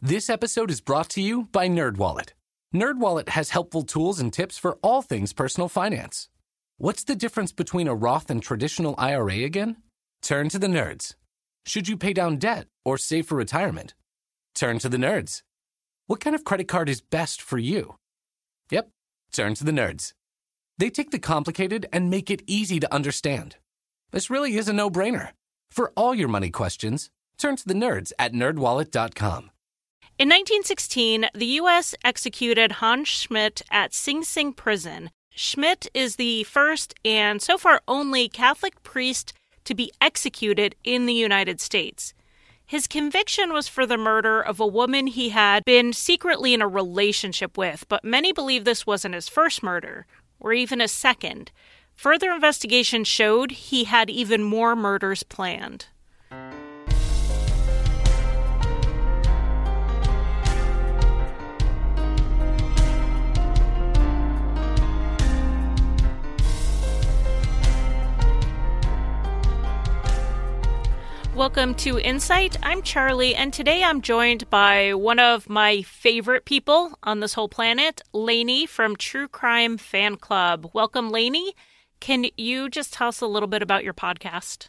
This episode is brought to you by NerdWallet. NerdWallet has helpful tools and tips for all things personal finance. What's the difference between a Roth and traditional IRA again? Turn to the nerds. Should you pay down debt or save for retirement? Turn to the nerds. What kind of credit card is best for you? Yep, turn to the nerds. They take the complicated and make it easy to understand. This really is a no-brainer. For all your money questions, turn to the nerds at nerdwallet.com. In 1916, the U.S. executed Hans Schmidt at Sing Sing Prison. Schmidt is the first and so far only Catholic priest to be executed in the United States. His conviction was for the murder of a woman he had been secretly in a relationship with, but many believe this wasn't his first murder, or even his second. Further investigation showed he had even more murders planned. Welcome to Insight. I'm Charlie, and today I'm joined by one of my favorite people on this whole planet, Lainey from True Crime Fan Club. Welcome, Lainey. Can you just tell us a little bit about your podcast?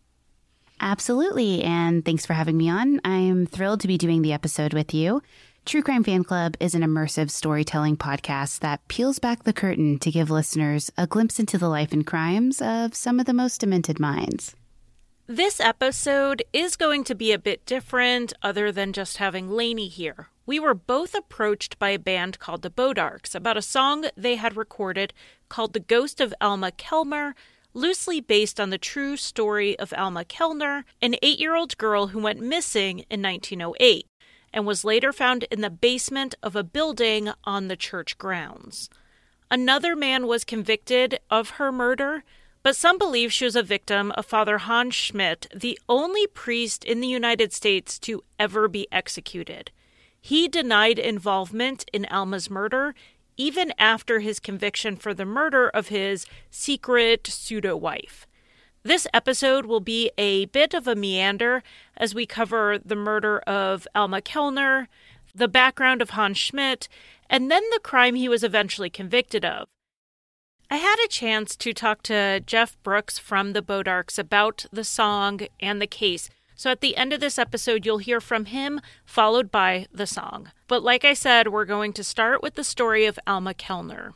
Absolutely, and thanks for having me on. I'm thrilled to be doing the episode with you. True Crime Fan Club is an immersive storytelling podcast that peels back the curtain to give listeners a glimpse into the life and crimes of some of the most demented minds. This episode is going to be a bit different other than just having Lainey here. We were both approached by a band called the Bodarks about a song they had recorded called The Ghost of Alma Kellner, loosely based on the true story of Alma Kellner, an 8-year-old girl who went missing in 1908 and was later found in the basement of a building on the church grounds. Another man was convicted of her murder, but some believe she was a victim of Father Hans Schmidt, the only priest in the United States to ever be executed. He denied involvement in Alma's murder, even after his conviction for the murder of his secret pseudo-wife. This episode will be a bit of a meander as we cover the murder of Alma Kellner, the background of Hans Schmidt, and then the crime he was eventually convicted of. I had a chance to talk to Jeff Brooks from the Bodarks about the song and the case. So at the end of this episode, you'll hear from him, followed by the song. But like I said, we're going to start with the story of Alma Kellner.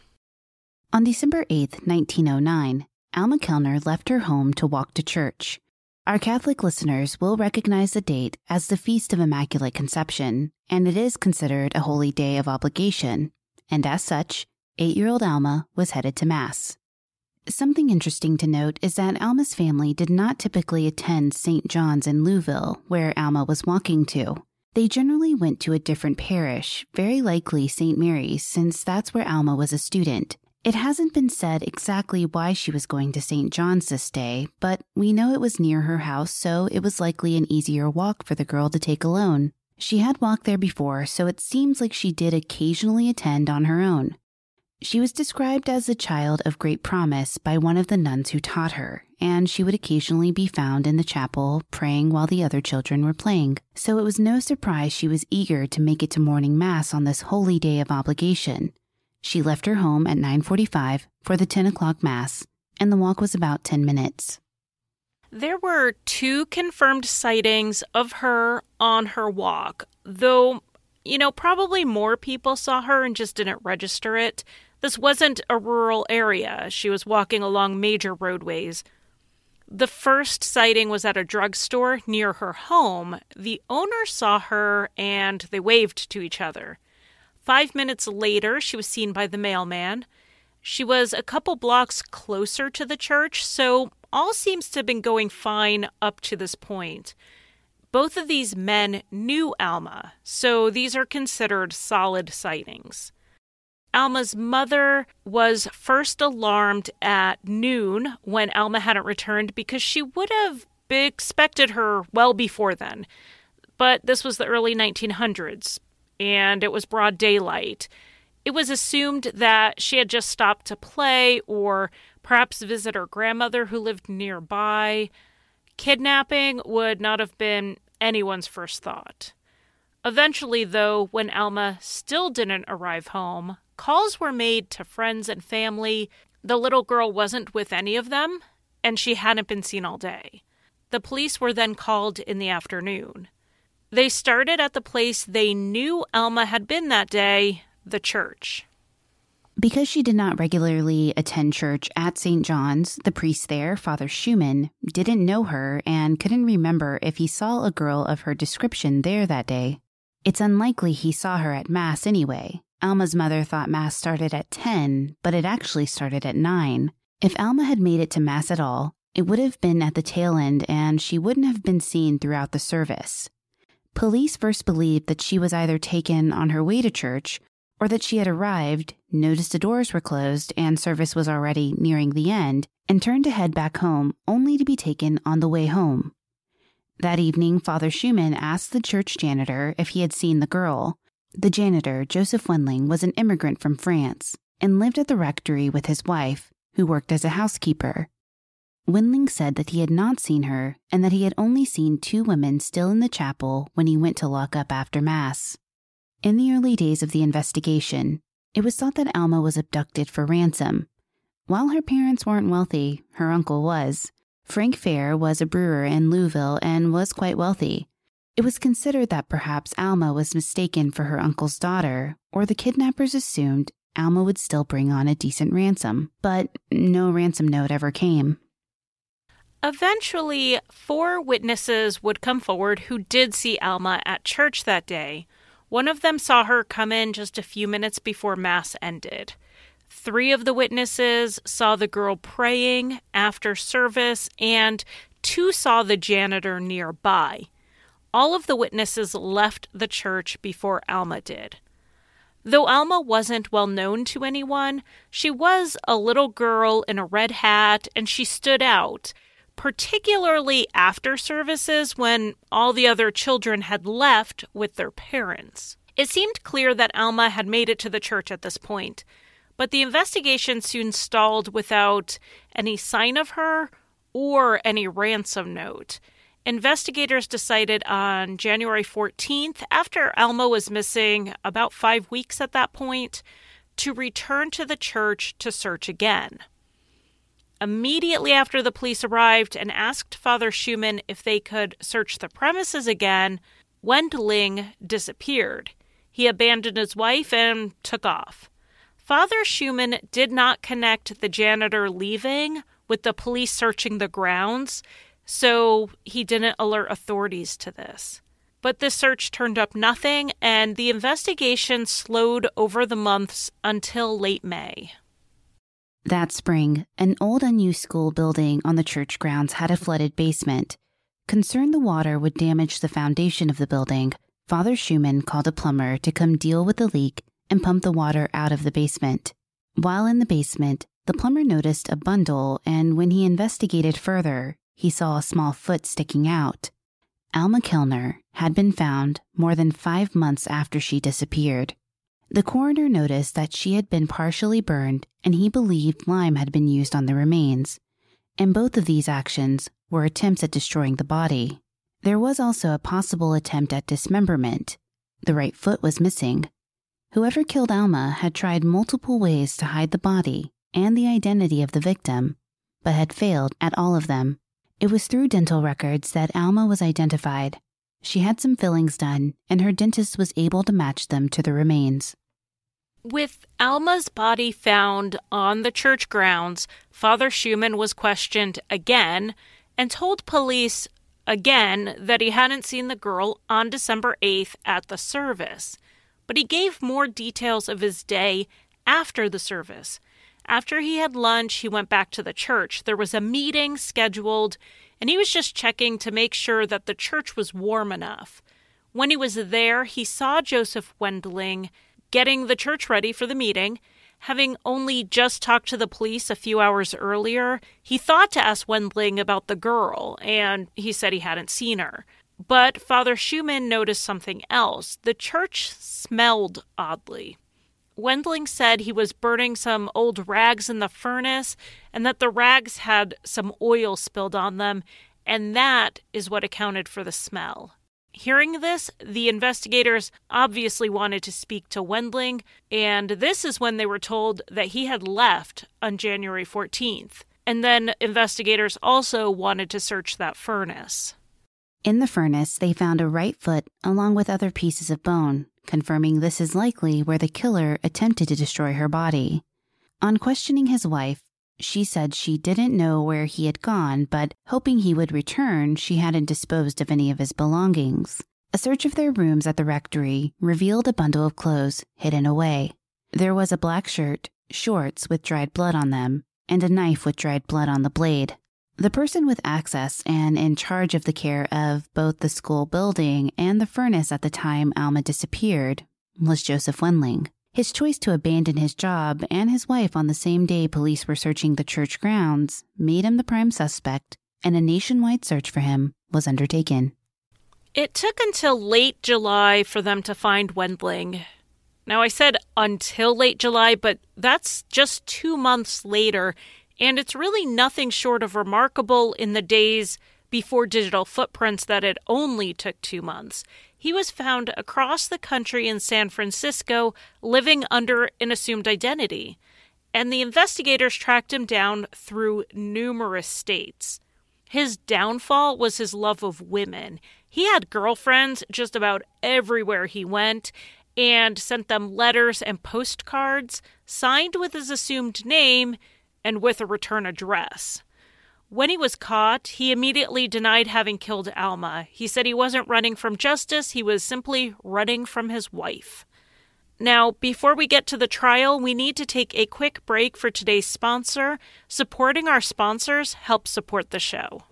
On December 8th, 1909, Alma Kellner left her home to walk to church. Our Catholic listeners will recognize the date as the Feast of Immaculate Conception, and it is considered a holy day of obligation. And as such, 8-year-old Alma was headed to Mass. Something interesting to note is that Alma's family did not typically attend St. John's in Louisville, where Alma was walking to. They generally went to a different parish, very likely St. Mary's, since that's where Alma was a student. It hasn't been said exactly why she was going to St. John's this day, but we know it was near her house, so it was likely an easier walk for the girl to take alone. She had walked there before, so it seems like she did occasionally attend on her own. She was described as a child of great promise by one of the nuns who taught her, and she would occasionally be found in the chapel praying while the other children were playing. So it was no surprise she was eager to make it to morning mass on this holy day of obligation. She left her home at 9:45 for the 10 o'clock mass, and the walk was about 10 minutes. There were 2 confirmed sightings of her on her walk, though, probably more people saw her and just didn't register it. This wasn't a rural area. She was walking along major roadways. The first sighting was at a drugstore near her home. The owner saw her and they waved to each other. 5 minutes later, she was seen by the mailman. She was a couple blocks closer to the church, so all seems to have been going fine up to this point. Both of these men knew Alma, so these are considered solid sightings. Alma's mother was first alarmed at noon when Alma hadn't returned because she would have expected her well before then. But this was the early 1900s, and it was broad daylight. It was assumed that she had just stopped to play or perhaps visit her grandmother who lived nearby. Kidnapping would not have been anyone's first thought. Eventually, though, when Alma still didn't arrive home, calls were made to friends and family. The little girl wasn't with any of them, and she hadn't been seen all day. The police were then called in the afternoon. They started at the place they knew Alma had been that day, the church. Because she did not regularly attend church at St. John's, the priest there, Father Schumann, didn't know her and couldn't remember if he saw a girl of her description there that day. It's unlikely he saw her at Mass anyway. Alma's mother thought Mass started at 10, but it actually started at 9. If Alma had made it to Mass at all, it would have been at the tail end and she wouldn't have been seen throughout the service. Police first believed that she was either taken on her way to church or that she had arrived, noticed the doors were closed and service was already nearing the end, and turned to head back home only to be taken on the way home. That evening, Father Schumann asked the church janitor if he had seen the girl. The janitor, Joseph Wendling, was an immigrant from France and lived at the rectory with his wife, who worked as a housekeeper. Wendling said that he had not seen her and that he had only seen 2 women still in the chapel when he went to lock up after Mass. In the early days of the investigation, it was thought that Alma was abducted for ransom. While her parents weren't wealthy, her uncle was. Frank Fair was a brewer in Louisville and was quite wealthy. It was considered that perhaps Alma was mistaken for her uncle's daughter, or the kidnappers assumed Alma would still bring on a decent ransom, but no ransom note ever came. Eventually, 4 witnesses would come forward who did see Alma at church that day. One of them saw her come in just a few minutes before Mass ended. 3 of the witnesses saw the girl praying after service, and 2 saw the janitor nearby. All of the witnesses left the church before Alma did. Though Alma wasn't well known to anyone, she was a little girl in a red hat, and she stood out, particularly after services when all the other children had left with their parents. It seemed clear that Alma had made it to the church at this point, but the investigation soon stalled without any sign of her or any ransom note. Investigators decided on January 14th, after Alma was missing about 5 weeks at that point, to return to the church to search again. Immediately after the police arrived and asked Father Schumann if they could search the premises again, Wendling disappeared. He abandoned his wife and took off. Father Schumann did not connect the janitor leaving with the police searching the grounds, so he didn't alert authorities to this. But the search turned up nothing, and the investigation slowed over the months until late May. That spring, an old unused school building on the church grounds had a flooded basement. Concerned the water would damage the foundation of the building, Father Schumann called a plumber to come deal with the leak and pump the water out of the basement. While in the basement, the plumber noticed a bundle, and when he investigated further, he saw a small foot sticking out. Alma Kellner had been found more than 5 months after she disappeared. The coroner noticed that she had been partially burned, and he believed lime had been used on the remains. And both of these actions were attempts at destroying the body. There was also a possible attempt at dismemberment. The right foot was missing. Whoever killed Alma had tried multiple ways to hide the body and the identity of the victim, but had failed at all of them. It was through dental records that Alma was identified. She had some fillings done, and her dentist was able to match them to the remains. With Alma's body found on the church grounds, Father Schumann was questioned again and told police again that he hadn't seen the girl on December 8th at the service. But he gave more details of his day after the service. After he had lunch, he went back to the church. There was a meeting scheduled, and he was just checking to make sure that the church was warm enough. When he was there, he saw Joseph Wendling getting the church ready for the meeting. Having only just talked to the police a few hours earlier, he thought to ask Wendling about the girl, and he said he hadn't seen her. But Father Schumann noticed something else. The church smelled oddly. Wendling said he was burning some old rags in the furnace, and that the rags had some oil spilled on them, and that is what accounted for the smell. Hearing this, the investigators obviously wanted to speak to Wendling, and this is when they were told that he had left on January 14th. And then investigators also wanted to search that furnace. In the furnace, they found a right foot along with other pieces of bone, confirming this is likely where the killer attempted to destroy her body. On questioning his wife, she said she didn't know where he had gone, but hoping he would return, she hadn't disposed of any of his belongings. A search of their rooms at the rectory revealed a bundle of clothes hidden away. There was a black shirt, shorts with dried blood on them, and a knife with dried blood on the blade. The person with access and in charge of the care of both the school building and the furnace at the time Alma disappeared was Joseph Wendling. His choice to abandon his job and his wife on the same day police were searching the church grounds made him the prime suspect, and a nationwide search for him was undertaken. It took until late July for them to find Wendling. Now, I said until late July, but that's just 2 months later, and it's really nothing short of remarkable in the days before digital footprints that it only took 2 months. He was found across the country in San Francisco, living under an assumed identity, and the investigators tracked him down through numerous states. His downfall was his love of women. He had girlfriends just about everywhere he went, and sent them letters and postcards signed with his assumed name and with a return address. When he was caught, he immediately denied having killed Alma. He said he wasn't running from justice, he was simply running from his wife. Now, before we get to the trial, we need to take a quick break for today's sponsor. Supporting our sponsors helps support the show.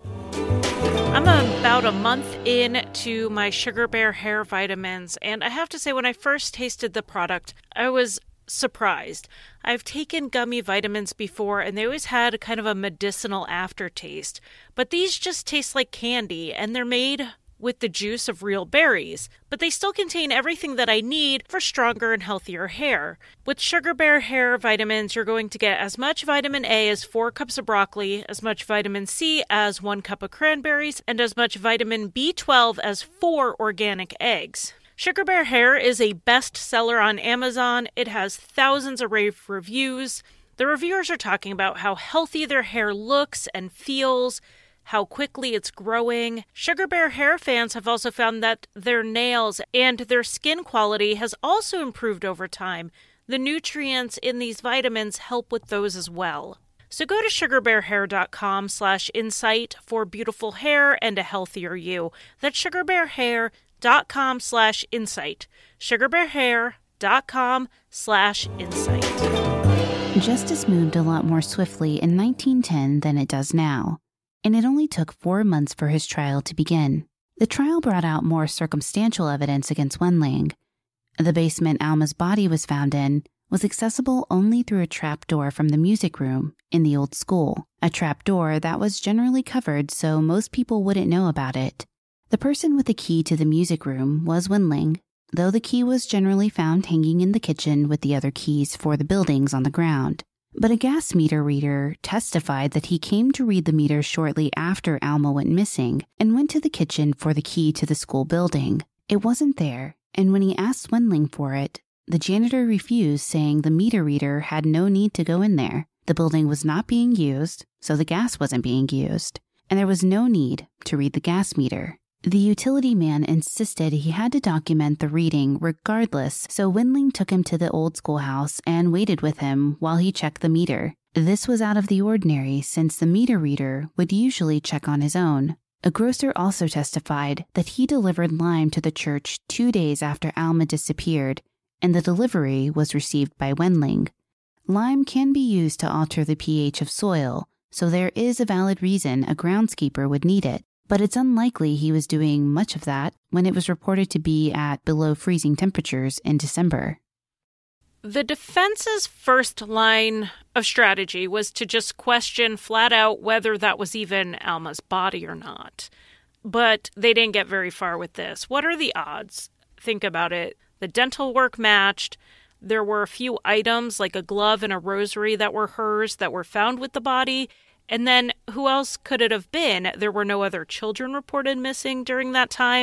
I'm about a month into my Sugar Bear hair vitamins, and I have to say, when I first tasted the product, I was surprised. I've taken gummy vitamins before, and they always had kind of a medicinal aftertaste, but these just taste like candy, and they're made with the juice of real berries, but they still contain everything that I need for stronger and healthier hair. With Sugar Bear hair vitamins, you're going to get as much vitamin A as 4 cups of broccoli, as much vitamin C as 1 cup of cranberries, and as much vitamin B12 as 4 organic eggs. Sugar Bear Hair is a bestseller on Amazon. It has thousands of rave reviews. The reviewers are talking about how healthy their hair looks and feels, how quickly it's growing. Sugar Bear Hair fans have also found that their nails and their skin quality has also improved over time. The nutrients in these vitamins help with those as well. So go to sugarbearhair.com/insight for beautiful hair and a healthier you. That's sugarbearhair.com/insight. sugarbearhair.com/insight. Justice moved a lot more swiftly in 1910 than it does now, and it only took 4 months for his trial to begin. The trial brought out more circumstantial evidence against Wendling. The basement Alma's body was found in was accessible only through a trap door from the music room in the old school, a trap door that was generally covered so most people wouldn't know about it. The person with the key to the music room was Wendling, though the key was generally found hanging in the kitchen with the other keys for the buildings on the ground. But a gas meter reader testified that he came to read the meter shortly after Alma went missing and went to the kitchen for the key to the school building. It wasn't there, and when he asked Wendling for it, the janitor refused, saying the meter reader had no need to go in there. The building was not being used, so the gas wasn't being used, and there was no need to read the gas meter. The utility man insisted he had to document the reading regardless, so Wendling took him to the old schoolhouse and waited with him while he checked the meter. This was out of the ordinary since the meter reader would usually check on his own. A grocer also testified that he delivered lime to the church 2 days after Alma disappeared, and the delivery was received by Wendling. Lime can be used to alter the pH of soil, so there is a valid reason a groundskeeper would need it. But it's unlikely he was doing much of that when it was reported to be at below freezing temperatures in December. The defense's first line of strategy was to just question flat out whether that was even Alma's body or not. But they didn't get very far with this. What are the odds? Think about it. The dental work matched. There were a few items like a glove and a rosary that were hers that were found with the body. And then who else could it have been? There were no other children reported missing during that time.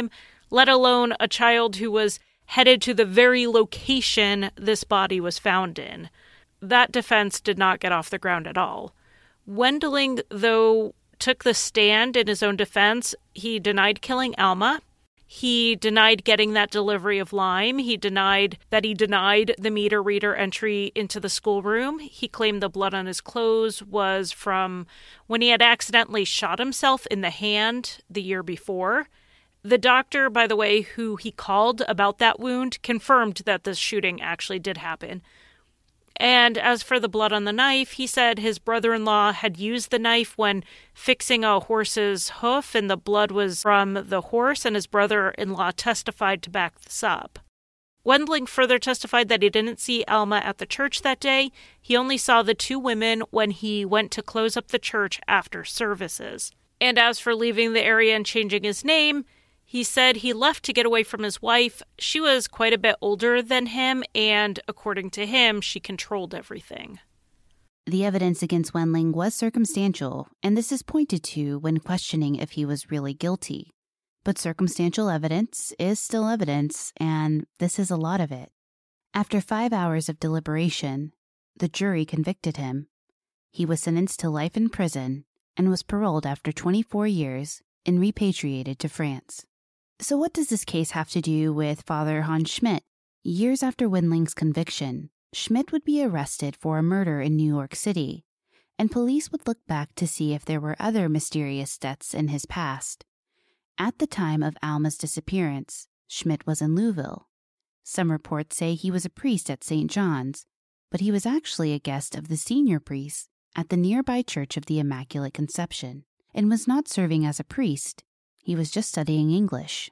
let alone a child who was headed to the very location this body was found in. That defense did not get off the ground at all. Wendling, though, took the stand in his own defense. He denied killing Alma. He denied getting that delivery of lime. He denied the meter reader entry into the schoolroom. He claimed the blood on his clothes was from when he had accidentally shot himself in the hand the year before. The doctor, by the way, who he called about that wound, confirmed that this shooting actually did happen. And as for the blood on the knife, he said his brother-in-law had used the knife when fixing a horse's hoof, and the blood was from the horse, and his brother-in-law testified to back this up. Wendling further testified that he didn't see Alma at the church that day. He only saw the two women when he went to close up the church after services. And as for leaving the area and changing his name, he said he left to get away from his wife. She was quite a bit older than him, and according to him, she controlled everything. The evidence against Wendling was circumstantial, and this is pointed to when questioning if he was really guilty. But circumstantial evidence is still evidence, and this is a lot of it. After 5 hours of deliberation, the jury convicted him. He was sentenced to life in prison and was paroled after 24 years and repatriated to France. So what does this case have to do with Father Hans Schmidt? Years after Wendling's conviction, Schmidt would be arrested for a murder in New York City, and police would look back to see if there were other mysterious deaths in his past. At the time of Alma's disappearance, Schmidt was in Louisville. Some reports say he was a priest at St. John's, but he was actually a guest of the senior priest at the nearby Church of the Immaculate Conception, and was not serving as a priest. He was just studying English.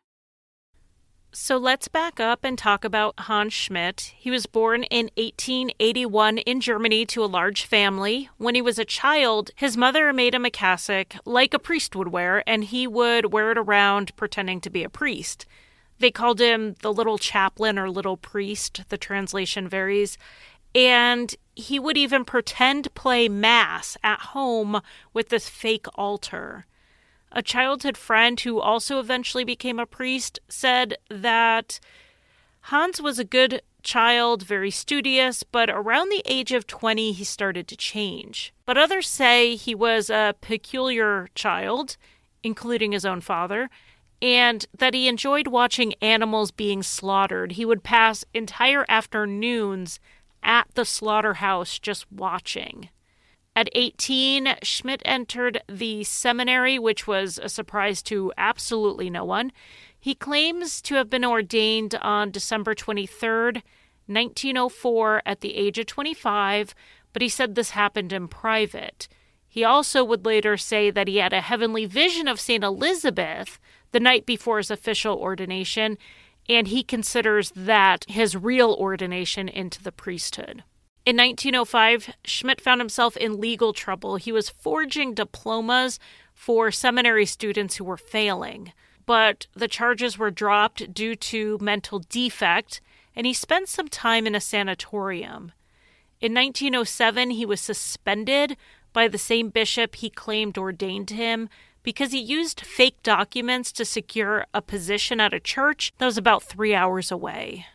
So let's back up and talk about Hans Schmidt. He was born in 1881 in Germany to a large family. When he was a child, his mother made him a cassock like a priest would wear, and he would wear it around pretending to be a priest. They called him the little chaplain or little priest. The translation varies. And he would even pretend play mass at home with this fake altar. A childhood friend who also eventually became a priest said that Hans was a good child, very studious, but around the age of 20, he started to change. But others say he was a peculiar child, including his own father, and that he enjoyed watching animals being slaughtered. He would pass entire afternoons at the slaughterhouse just watching. At 18, Schmidt entered the seminary, which was a surprise to absolutely no one. He claims to have been ordained on December 23rd, 1904, at the age of 25, but he said this happened in private. He also would later say that he had a heavenly vision of St. Elizabeth the night before his official ordination, and he considers that his real ordination into the priesthood. In 1905, Schmidt found himself in legal trouble. He was forging diplomas for seminary students who were failing, but the charges were dropped due to mental defect, and he spent some time in a sanatorium. In 1907, he was suspended by the same bishop he claimed ordained him because he used fake documents to secure a position at a church that was about 3 hours away.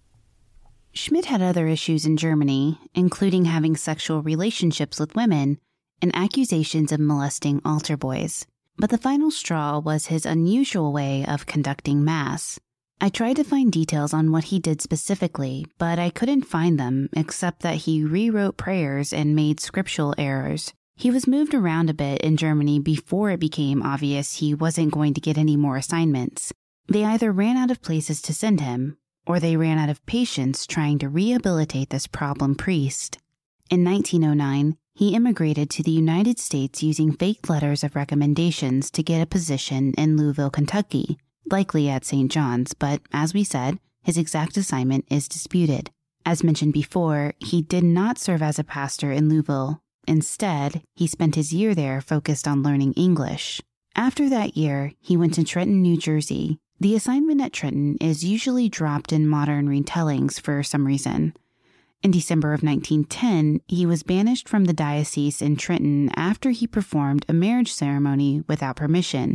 Schmidt had other issues in Germany, including having sexual relationships with women and accusations of molesting altar boys. But the final straw was his unusual way of conducting Mass. I tried to find details on what he did specifically, but I couldn't find them except that he rewrote prayers and made scriptural errors. He was moved around a bit in Germany before it became obvious he wasn't going to get any more assignments. They either ran out of places to send him, or they ran out of patience trying to rehabilitate this problem priest. In 1909, he immigrated to the United States using fake letters of recommendations to get a position in Louisville, Kentucky, likely at St. John's, but as we said, his exact assignment is disputed. As mentioned before, he did not serve as a pastor in Louisville. Instead, he spent his year there focused on learning English. After that year, he went to Trenton, New Jersey. The assignment at Trenton is usually dropped in modern retellings for some reason. In December of 1910, he was banished from the diocese in Trenton after he performed a marriage ceremony without permission.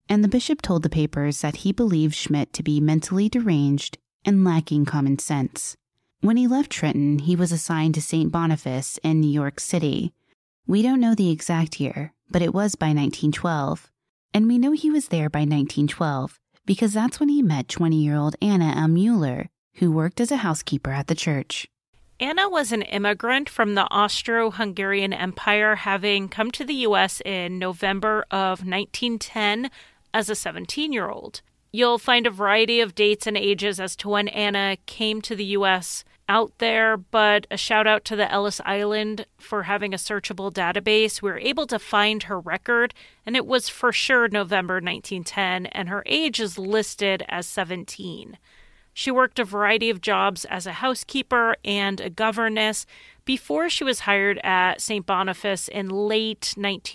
and the bishop told the papers that he believed Schmidt to be mentally deranged and lacking common sense. When he left Trenton, he was assigned to St. Boniface in New York City. We don't know the exact year, but it was by 1912. And we know he was there by 1912 because that's when he met 20-year-old Anna L. Mueller, who worked as a housekeeper at the church. Anna was an immigrant from the Austro-Hungarian Empire, having come to the U.S. in November of 1910 as a 17-year-old. You'll find a variety of dates and ages as to when Anna came to the U.S. out there, but a shout out to the Ellis Island for having a searchable database. We were able to find her record, and it was for sure November 1910, and her age is listed as 17. She worked a variety of jobs as a housekeeper and a governess before she was hired at St. Boniface in late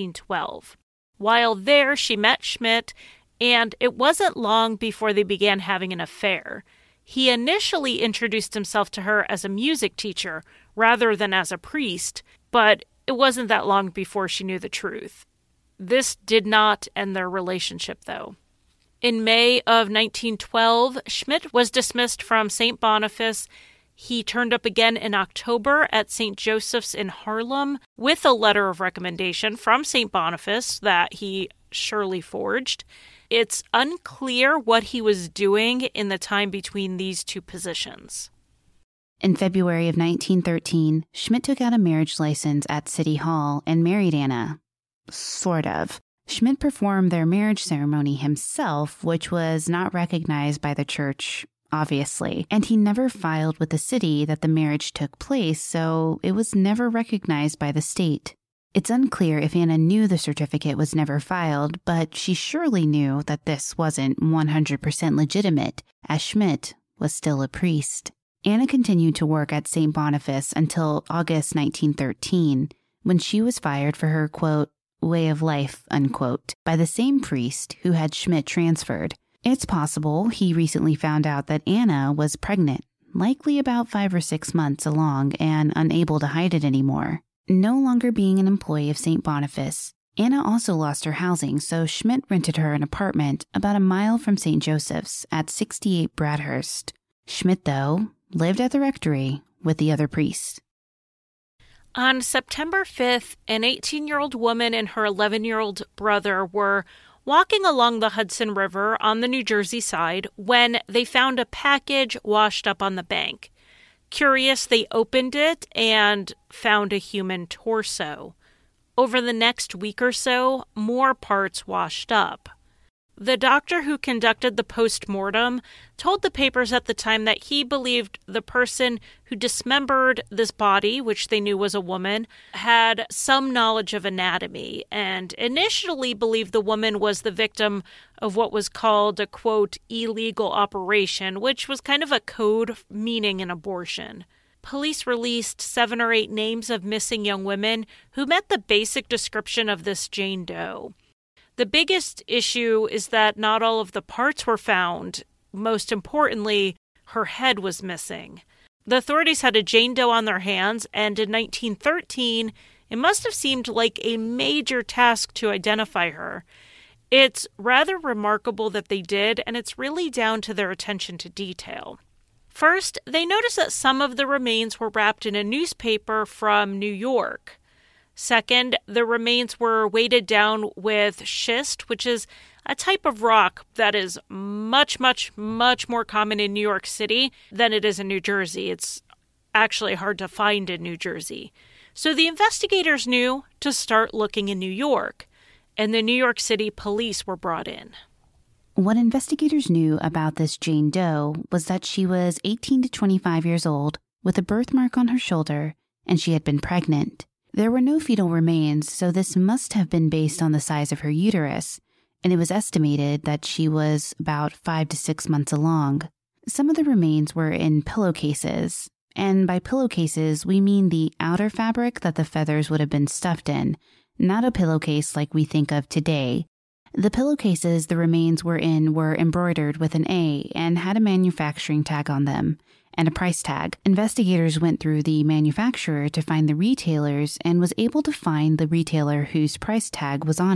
1912. While there, she met Schmidt, and it wasn't long before they began having an affair. He initially introduced himself to her as a music teacher rather than as a priest, but it wasn't that long before she knew the truth. This did not end their relationship, though. In May of 1912, Schmidt was dismissed from St. Boniface. He turned up again in October at St. Joseph's in Harlem with a letter of recommendation from St. Boniface that he surely forged. It's unclear what he was doing in the time between these two positions. In February of 1913, Schmidt took out a marriage license at City Hall and married Anna. Sort of. Schmidt performed their marriage ceremony himself, which was not recognized by the church, obviously, and he never filed with the city that the marriage took place, so it was never recognized by the state. It's unclear if Anna knew the certificate was never filed, but she surely knew that this wasn't 100% legitimate, as Schmidt was still a priest. Anna continued to work at St. Boniface until August 1913, when she was fired for her, quote, way of life, unquote, by the same priest who had Schmidt transferred. It's possible he recently found out that Anna was pregnant, likely about 5 or 6 months along and unable to hide it anymore. No longer being an employee of St. Boniface, Anna also lost her housing, so Schmidt rented her an apartment about a mile from St. Joseph's at 68 Bradhurst. Schmidt, though, lived at the rectory with the other priests. On September 5th, an 18-year-old woman and her 11-year-old brother were walking along the Hudson River on the New Jersey side when they found a package washed up on the bank. Curious, they opened it and found a human torso. Over the next week or so, more parts washed up. The doctor who conducted the post-mortem told the papers at the time that he believed the person who dismembered this body, which they knew was a woman, had some knowledge of anatomy and initially believed the woman was the victim of what was called a, quote, illegal operation, which was kind of a code meaning an abortion. Police released 7 or 8 names of missing young women who met the basic description of this Jane Doe. The biggest issue is that not all of the parts were found. Most importantly, her head was missing. The authorities had a Jane Doe on their hands, and in 1913, it must have seemed like a major task to identify her. It's rather remarkable that they did, and it's really down to their attention to detail. First, they noticed that some of the remains were wrapped in a newspaper from New York. Second, the remains were weighted down with schist, which is a type of rock that is much more common in New York City than it is in New Jersey. It's actually hard to find in New Jersey. So the investigators knew to start looking in New York, and the New York City police were brought in. What investigators knew about this Jane Doe was that she was 18 to 25 years old, with a birthmark on her shoulder, and she had been pregnant. There were no fetal remains, so this must have been based on the size of her uterus, and it was estimated that she was about 5 to 6 months along. Some of the remains were in pillowcases, and by pillowcases we mean the outer fabric that the feathers would have been stuffed in, not a pillowcase like we think of today. The pillowcases the remains were in were embroidered with an A and had a manufacturing tag on them, and a price tag. Investigators went through the manufacturer to find the retailers and was able to find the retailer whose price tag was on it.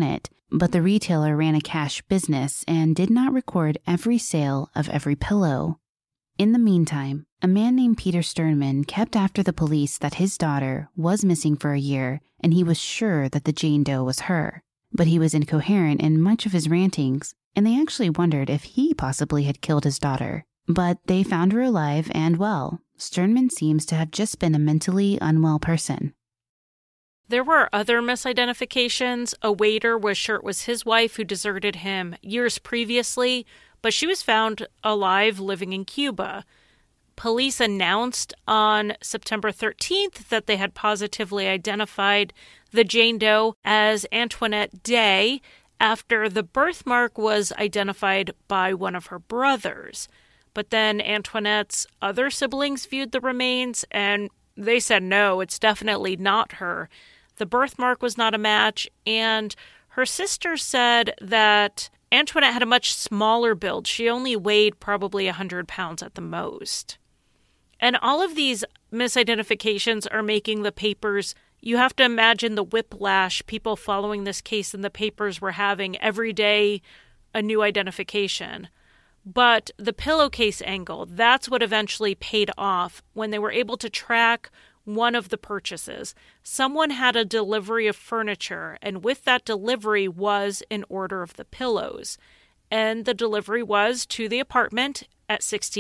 but the retailer ran a cash business and did not record every sale of every pillow. In the meantime, a man named Peter Sternman kept after the police that his daughter was missing for a year, and he was sure that the Jane Doe was her. But he was incoherent in much of his rantings, and they actually wondered if he possibly had killed his daughter. But they found her alive and well. Sternman seems to have just been a mentally unwell person. There were other misidentifications. A waiter was sure it was his wife who deserted him years previously, but she was found alive living in Cuba. Police announced on September 13th that they had positively identified the Jane Doe as Antoinette Day after the birthmark was identified by one of her brothers. But then Antoinette's other siblings viewed the remains and they said, no, it's definitely not her. The birthmark was not a match, and her sister said that Antoinette had a much smaller build. She only weighed probably 100 pounds at the most. And all of these misidentifications are making the papers, you have to imagine the whiplash people following this case in the papers were having every day, a new identification. But the pillowcase angle, that's what eventually paid off when they were able to track one of the purchases. Someone had a delivery of furniture, and with that delivery was an order of the pillows. And the delivery was to the apartment at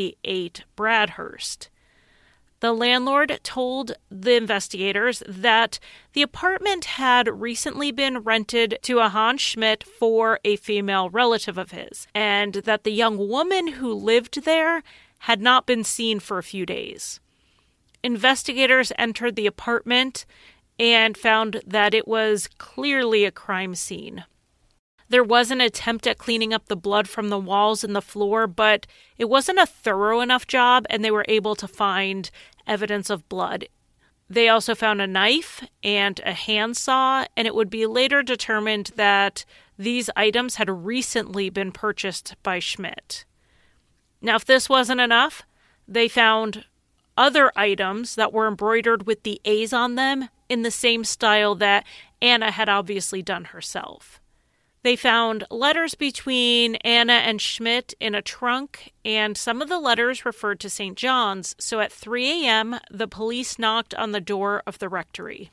68 Bradhurst. The landlord told the investigators that the apartment had recently been rented to a Hans Schmidt for a female relative of his, and that the young woman who lived there had not been seen for a few days. Investigators entered the apartment and found that it was clearly a crime scene. There was an attempt at cleaning up the blood from the walls and the floor, but it wasn't a thorough enough job, and they were able to find evidence of blood. They also found a knife and a handsaw, and it would be later determined that these items had recently been purchased by Schmidt. Now, if this wasn't enough, they found other items that were embroidered with the A's on them in the same style that Anna had obviously done herself. They found letters between Anna and Schmidt in a trunk, and some of the letters referred to St. John's, so at 3 a.m., the police knocked on the door of the rectory.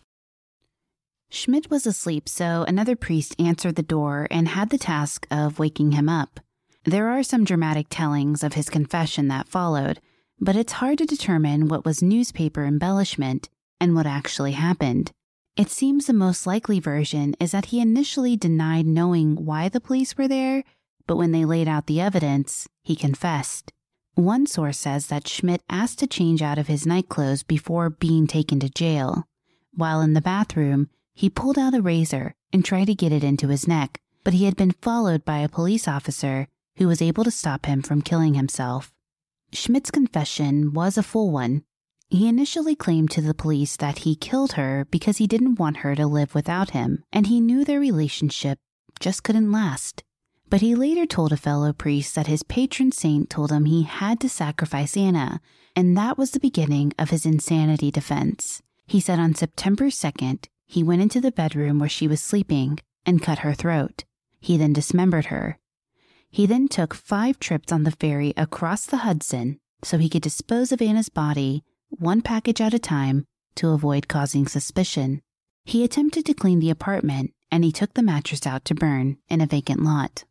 Schmidt was asleep, so another priest answered the door and had the task of waking him up. There are some dramatic tellings of his confession that followed, but it's hard to determine what was newspaper embellishment and what actually happened. It seems the most likely version is that he initially denied knowing why the police were there, but when they laid out the evidence, he confessed. One source says that Schmidt asked to change out of his nightclothes before being taken to jail. While in the bathroom, he pulled out a razor and tried to get it into his neck, but he had been followed by a police officer who was able to stop him from killing himself. Schmidt's confession was a full one. He initially claimed to the police that he killed her because he didn't want her to live without him, and he knew their relationship just couldn't last. But he later told a fellow priest that his patron saint told him he had to sacrifice Anna, and that was the beginning of his insanity defense. He said on September 2nd, he went into the bedroom where she was sleeping and cut her throat. He then dismembered her. He then took 5 trips on the ferry across the Hudson so he could dispose of Anna's body one package at a time to avoid causing suspicion. He attempted to clean the apartment, and he took the mattress out to burn in a vacant lot.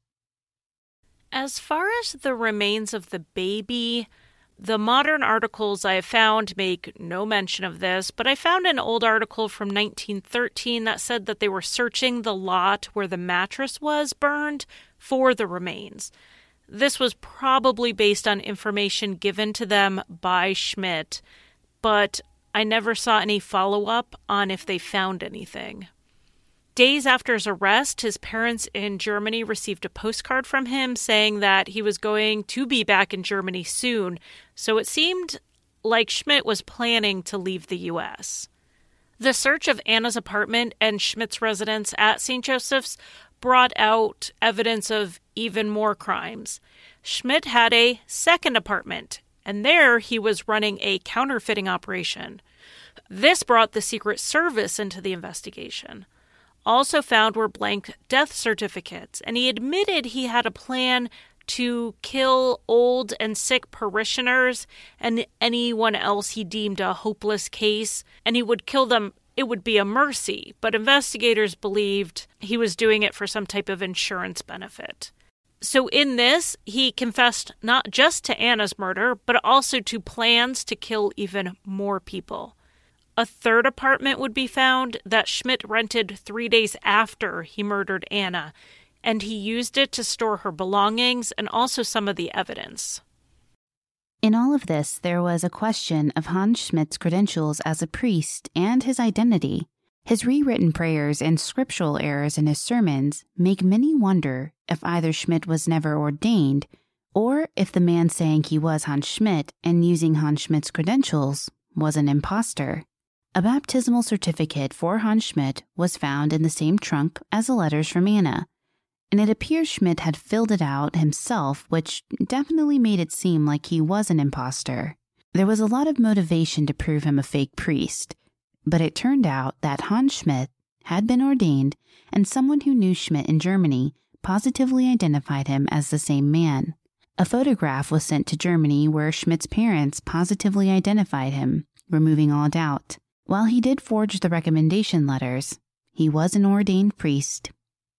As far as the remains of the baby, the modern articles I have found make no mention of this, but I found an old article from 1913 that said that they were searching the lot where the mattress was burned for the remains. This was probably based on information given to them by Schmidt, but I never saw any follow-up on if they found anything. Days after his arrest, his parents in Germany received a postcard from him saying that he was going to be back in Germany soon, so it seemed like Schmidt was planning to leave the U.S. The search of Anna's apartment and Schmidt's residence at St. Joseph's brought out evidence of even more crimes. Schmidt had a second apartment, and there he was running a counterfeiting operation. This brought the Secret Service into the investigation. Also found were blank death certificates, and he admitted he had a plan to kill old and sick parishioners and anyone else he deemed a hopeless case, and he would kill them. It would be a mercy, but investigators believed he was doing it for some type of insurance benefit. So in this, he confessed not just to Anna's murder, but also to plans to kill even more people. A third apartment would be found that Schmidt rented 3 days after he murdered Anna, and he used it to store her belongings and also some of the evidence. In all of this, there was a question of Hans Schmidt's credentials as a priest and his identity. His rewritten prayers and scriptural errors in his sermons make many wonder if either Schmidt was never ordained or if the man saying he was Hans Schmidt and using Hans Schmidt's credentials was an imposter. A baptismal certificate for Hans Schmidt was found in the same trunk as the letters from Anna, and it appears Schmidt had filled it out himself, which definitely made it seem like he was an imposter. There was a lot of motivation to prove him a fake priest, but it turned out that Hans Schmidt had been ordained, and someone who knew Schmidt in Germany positively identified him as the same man. A photograph was sent to Germany where Schmidt's parents positively identified him, removing all doubt. While he did forge the recommendation letters, he was an ordained priest.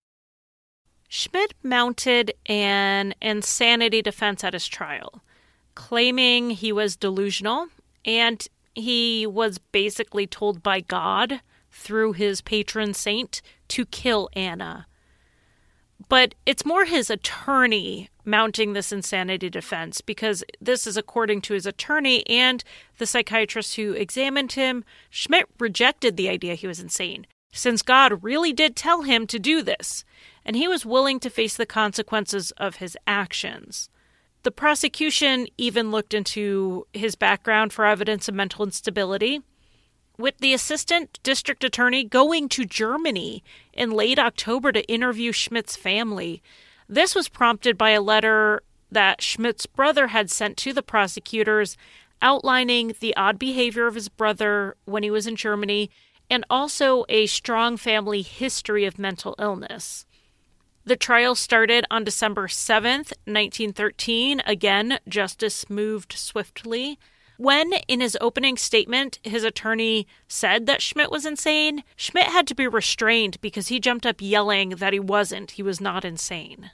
Schmidt mounted an insanity defense at his trial, claiming he was delusional and he was basically told by God through his patron saint to kill Anna. But it's more his attorney mounting this insanity defense, because this is according to his attorney and the psychiatrist who examined him. Schmidt rejected the idea he was insane, since God really did tell him to do this, and he was willing to face the consequences of his actions. The prosecution even looked into his background for evidence of mental instability, with the assistant district attorney going to Germany in late October to interview Schmidt's family. This was prompted by a letter that Schmidt's brother had sent to the prosecutors outlining the odd behavior of his brother when he was in Germany, and also a strong family history of mental illness. The trial started on December 7th, 1913. Again, justice moved swiftly. When, in his opening statement, his attorney said that Schmidt was insane, Schmidt had to be restrained because he jumped up yelling that he wasn't. He was not insane.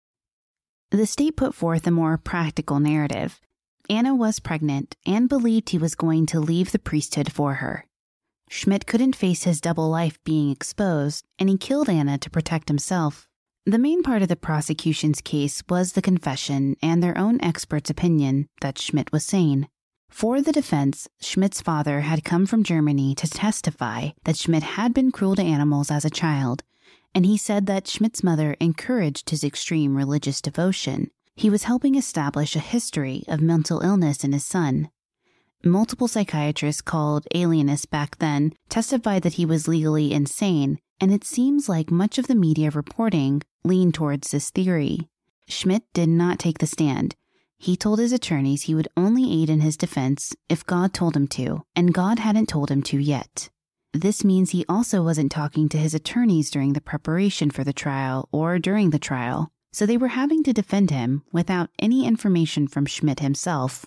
The state put forth a more practical narrative. Anna was pregnant and believed he was going to leave the priesthood for her. Schmidt couldn't face his double life being exposed, and he killed Anna to protect himself. The main part of the prosecution's case was the confession and their own expert's opinion that Schmidt was sane. For the defense, Schmidt's father had come from Germany to testify that Schmidt had been cruel to animals as a child, and he said that Schmidt's mother encouraged his extreme religious devotion. He was helping establish a history of mental illness in his son. Multiple psychiatrists called alienists back then testified that he was legally insane, and it seems like much of the media reporting leaned towards this theory. Schmidt did not take the stand. He told his attorneys he would only aid in his defense if God told him to, and God hadn't told him to yet. This means he also wasn't talking to his attorneys during the preparation for the trial or during the trial, so they were having to defend him without any information from Schmidt himself.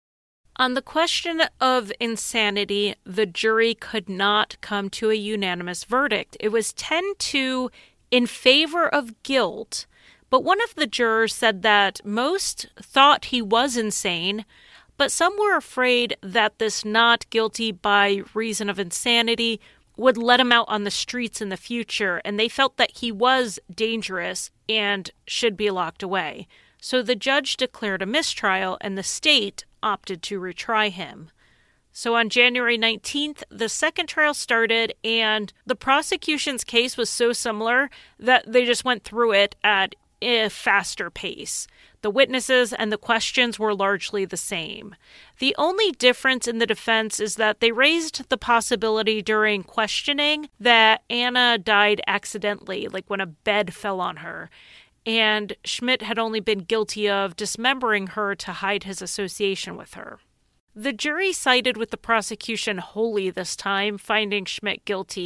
On the question of insanity, the jury could not come to a unanimous verdict. It was 10-2 in favor of guilt, but one of the jurors said that most thought he was insane, but some were afraid that this not guilty by reason of insanity would let him out on the streets in the future, and they felt that he was dangerous and should be locked away. So the judge declared a mistrial, and the state opted to retry him. So on January 19th, the second trial started, and the prosecution's case was so similar that they just went through it at a faster pace. The witnesses and the questions were largely the same. The only difference in the defense is that they raised the possibility during questioning that Anna died accidentally, like when a bed fell on her, and Schmidt had only been guilty of dismembering her to hide his association with her. The jury sided with the prosecution wholly this time, finding Schmidt guilty.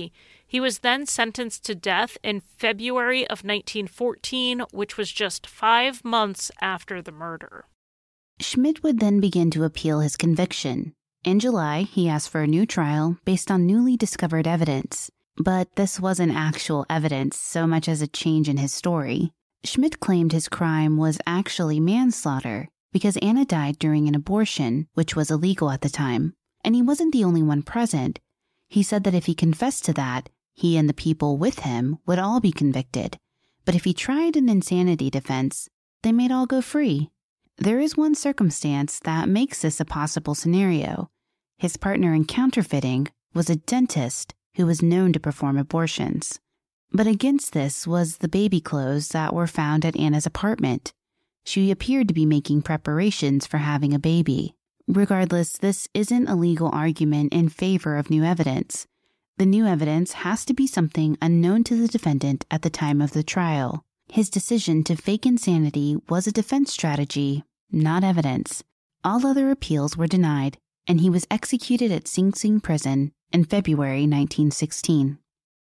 He was then sentenced to death in February of 1914, which was just 5 months after the murder. Schmidt would then begin to appeal his conviction. In July, he asked for a new trial based on newly discovered evidence. But this wasn't actual evidence so much as a change in his story. Schmidt claimed his crime was actually manslaughter because Anna died during an abortion, which was illegal at the time. And he wasn't the only one present. He said that if he confessed to that, he and the people with him would all be convicted. But if he tried an insanity defense, they might all go free. There is one circumstance that makes this a possible scenario. His partner in counterfeiting was a dentist who was known to perform abortions. But against this was the baby clothes that were found at Anna's apartment. She appeared to be making preparations for having a baby. Regardless, this isn't a legal argument in favor of new evidence. The new evidence has to be something unknown to the defendant at the time of the trial. His decision to fake insanity was a defense strategy, not evidence. All other appeals were denied, and he was executed at Sing Sing Prison in February 1916.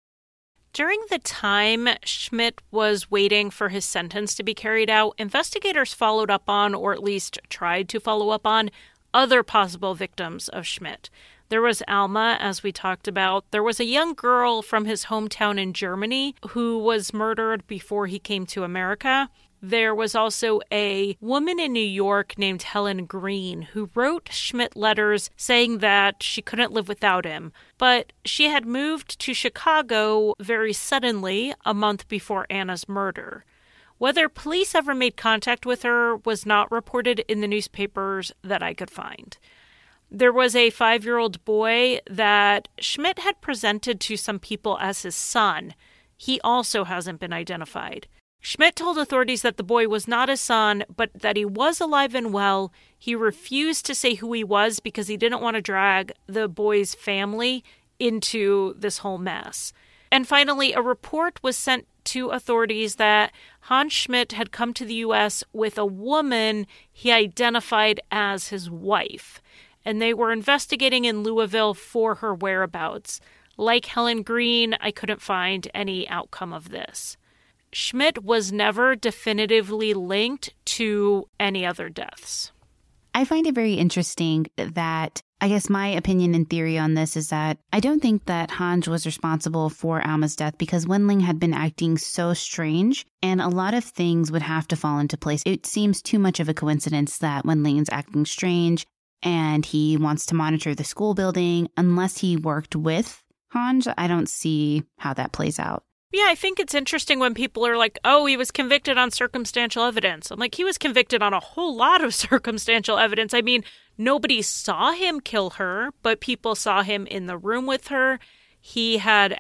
During the time Schmidt was waiting for his sentence to be carried out, investigators followed up on, or at least tried to follow up on, other possible victims of Schmidt. There was Alma, as we talked about. There was a young girl from his hometown in Germany who was murdered before he came to America. There was also a woman in New York named Helen Green who wrote Schmidt letters saying that she couldn't live without him. But she had moved to Chicago very suddenly a month before Anna's murder. Whether police ever made contact with her was not reported in the newspapers that I could find. There was a 5-year-old boy that Schmidt had presented to some people as his son. He also hasn't been identified. Schmidt told authorities that the boy was not his son, but that he was alive and well. He refused to say who he was because he didn't want to drag the boy's family into this whole mess. And finally, a report was sent to authorities that Hans Schmidt had come to the U.S. with a woman he identified as his wife, and they were investigating in Louisville for her whereabouts. Like Helen Green, I couldn't find any outcome of this. Schmidt was never definitively linked to any other deaths. I find it very interesting that, I guess my opinion and theory on this is that I don't think that Hans was responsible for Alma's death because Wendling had been acting so strange and a lot of things would have to fall into place. It seems too much of a coincidence that Wendling's acting strange and he wants to monitor the school building. Unless he worked with Hans, I don't see how that plays out. Yeah, I think it's interesting when people are like, oh, he was convicted on circumstantial evidence. I'm like, he was convicted on a whole lot of circumstantial evidence. I mean, nobody saw him kill her, but people saw him in the room with her. He had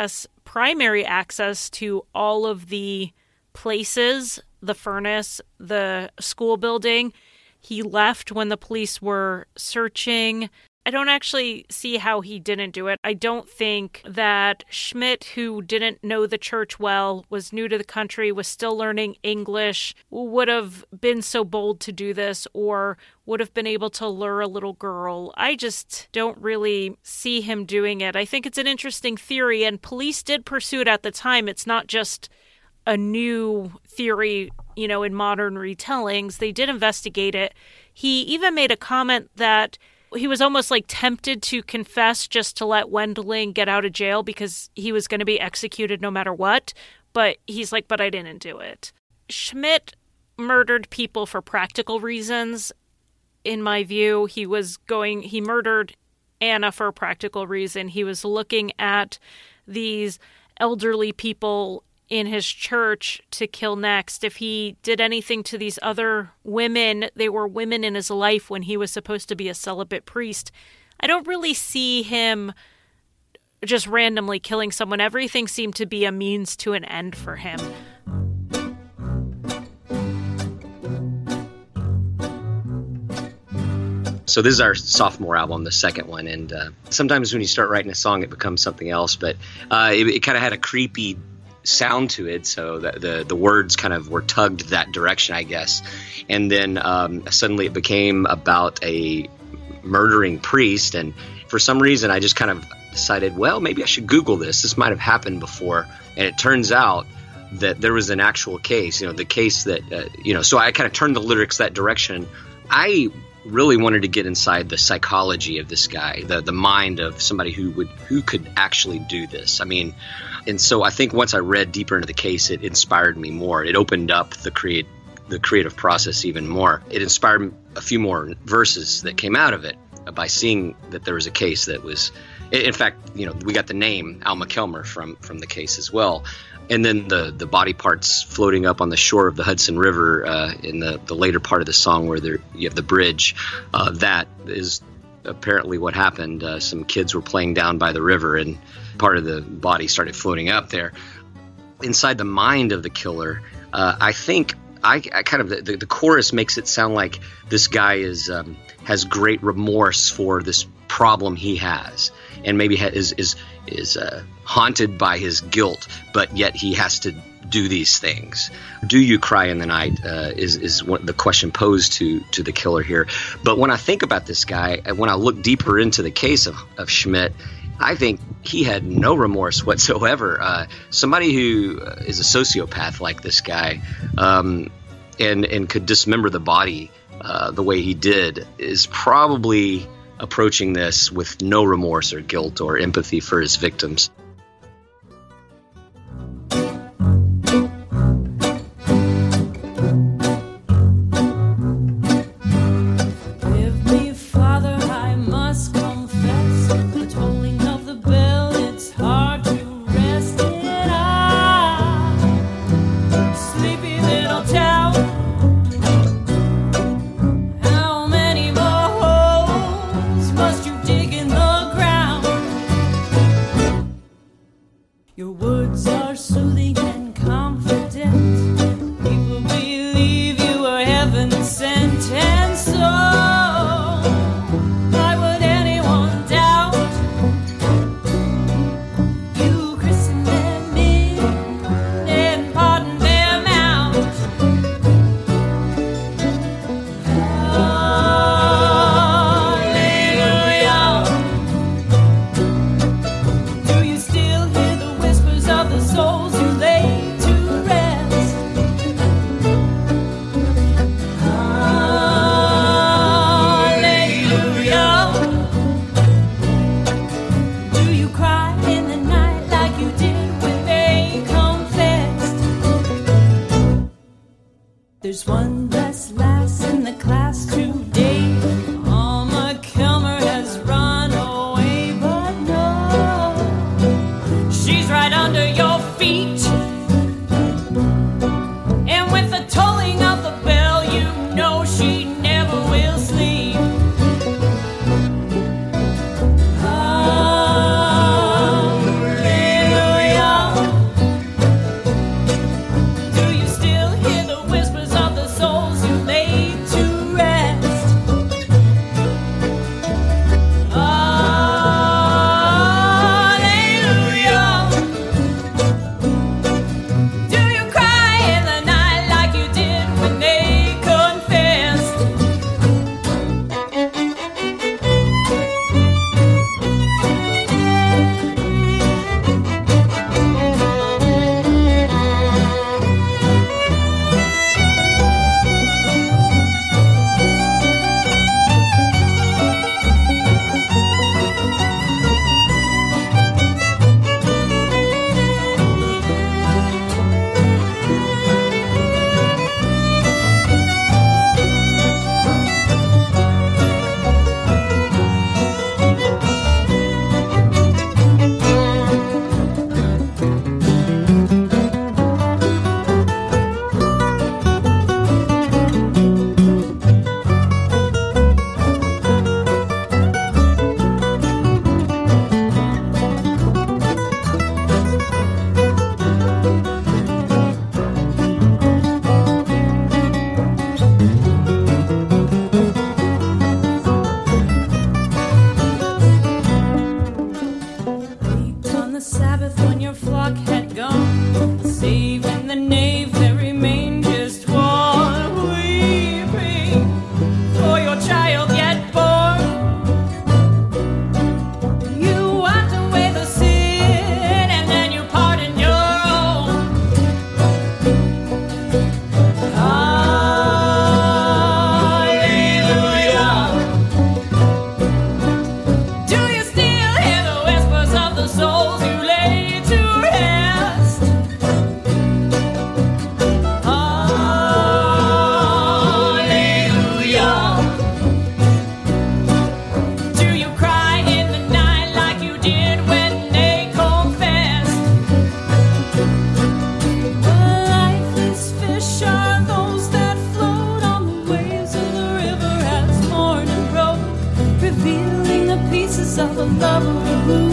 primary access to all of the places, the furnace, the school building. He left when the police were searching. I don't actually see how he didn't do it. I don't think that Schmidt, who didn't know the church well, was new to the country, was still learning English, would have been so bold to do this or would have been able to lure a little girl. I just don't really see him doing it. I think it's an interesting theory, and police did pursue it at the time. It's not just a new theory, in modern retellings. They did investigate it. He even made a comment that he was almost like tempted to confess just to let Wendling get out of jail because he was going to be executed no matter what. But he's like, but I didn't do it. Schmidt murdered people for practical reasons. In my view, he murdered Anna for a practical reason. He was looking at these elderly people in his church to kill next. If he did anything to these other women, they were women in his life when he was supposed to be a celibate priest. I don't really see him just randomly killing someone. Everything seemed to be a means to an end for him. So this is our sophomore album, the second one, and sometimes when you start writing a song, it becomes something else, but it kind of had a creepy sound to it, so the words kind of were tugged that direction, I guess. And then suddenly it became about a murdering priest, and for some reason I just kind of decided, well, maybe I should Google this. This might have happened before. And it turns out that there was an actual case, the case that, so I kind of turned the lyrics that direction. I really wanted to get inside the psychology of this guy, the mind of somebody who could actually do this. I mean, and so I think once I read deeper into the case, it inspired me more. It opened up the creative process even more. It inspired a few more verses that came out of it by seeing that there was a case that was, in fact, we got the name Alma Kelmer from the case as well. And then the body parts floating up on the shore of the Hudson River in the later part of the song where you have the bridge. That is apparently what happened. Some kids were playing down by the river and part of the body started floating up there. Inside the mind of the killer, I think I kind of the chorus makes it sound like this guy has great remorse for this problem he has, and maybe is haunted by his guilt, but yet he has to do these things. Do you cry in the night is what the question posed to the killer here. But when I think about this guy, when I look deeper into the case of Schmidt, I think he had no remorse whatsoever. Somebody who is a sociopath like this guy and could dismember the body the way he did is probably approaching this with no remorse or guilt or empathy for his victims. There's one less lass in the class today. Alma Kelmer has run away, but no, she's right under your feet. And with the tolling of the bell, you know she never will sleep. Hallelujah. Do you still hear the whispers of the soul? the lover who